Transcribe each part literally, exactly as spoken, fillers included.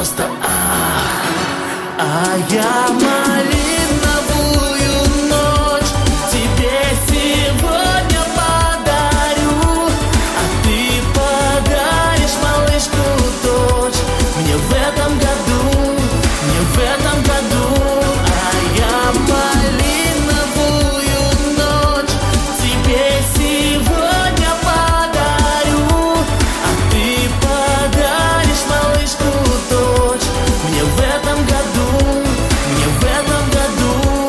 просто ах. А я малиновую ночь тебе сегодня подарю, а ты подаришь малышку дочь мне в этом году, мне в этом году. А я малиновую ночь тебе сегодня подарю, а ты подаришь малышку дочь мне в этом году, мне в этом году.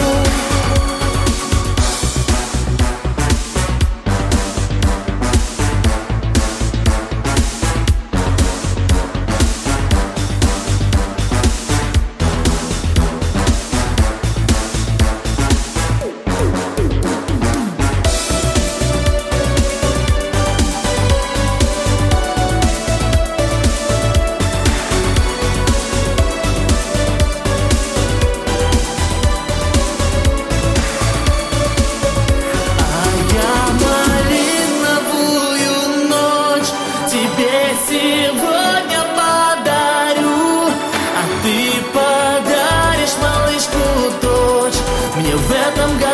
Сегодня подарю, а ты подаришь малышку дочь мне в этом году.